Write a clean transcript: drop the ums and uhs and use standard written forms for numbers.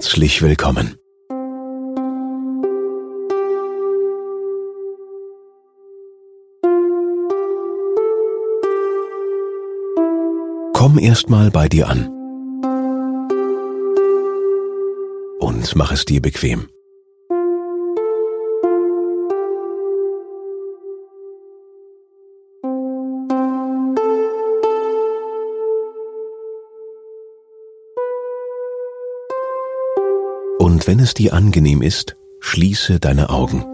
herzlich willkommen. Komm erstmal bei dir an und mach es dir bequem. Und wenn es dir angenehm ist, schließe deine Augen.